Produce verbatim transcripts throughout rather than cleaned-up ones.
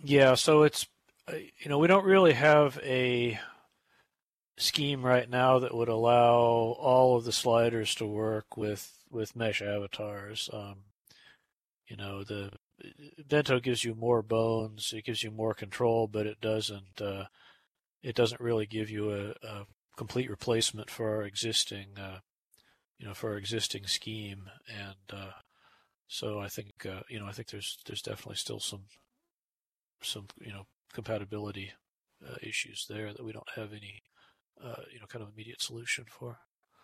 Yeah, so it's uh, you know we don't really have a scheme right now that would allow all of the sliders to work with with mesh avatars. Um, you know, the Bento gives you more bones, it gives you more control, but it doesn't uh, it doesn't really give you a, a complete replacement for our existing uh, you know for our existing scheme. And uh, so I think uh, you know I think there's there's definitely still some some you know compatibility uh, issues there that we don't have any uh, you know kind of immediate solution for.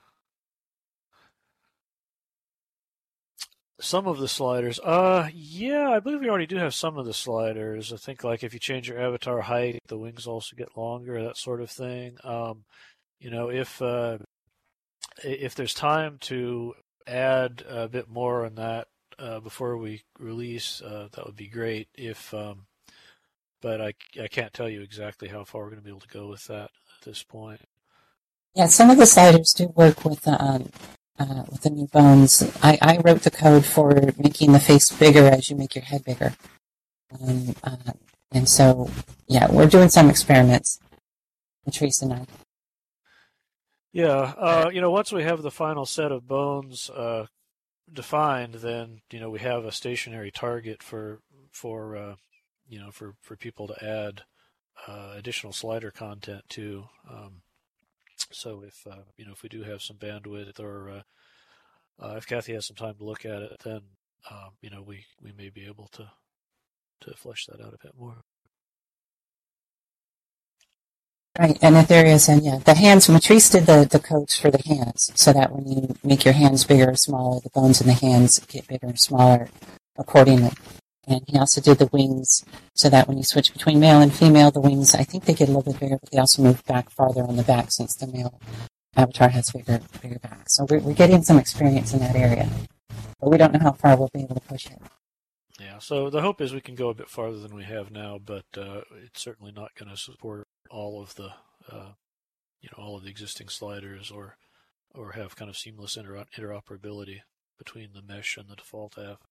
Some of the sliders, uh, yeah, I believe we already do have some of the sliders. I think like if you change your avatar height, the wings also get longer, that sort of thing. Um, you know, if uh, if there's time to add a bit more on that uh, before we release, uh, that would be great. If um, but I I can't tell you exactly how far we're going to be able to go with that at this point. Yeah, some of the sliders do work with the um, uh, with the new bones. I, I wrote the code for making the face bigger as you make your head bigger. Um, uh, and so, yeah, we're doing some experiments, Patrice and I. Yeah, uh, you know, once we have the final set of bones uh, defined, then you know we have a stationary target for for uh, you know for, for people to add uh, additional slider content to. Um, so if uh, you know if we do have some bandwidth, or uh, uh, if Kathy has some time to look at it, then um, you know we, we may be able to to flesh that out a bit more. Right, and if there is, and yeah, the hands, Matrice did the, the codes for the hands, so that when you make your hands bigger or smaller, the bones in the hands get bigger or smaller accordingly. And he also did the wings, so that when you switch between male and female, the wings, I think they get a little bit bigger, but they also move back farther on the back since the male avatar has bigger bigger back. So we're, we're getting some experience in that area, but we don't know how far we'll be able to push it. Yeah, so the hope is we can go a bit farther than we have now, but uh, it's certainly not going to support all of the, uh, you know, all of the existing sliders, or or have kind of seamless inter- interoperability between the mesh and the default app.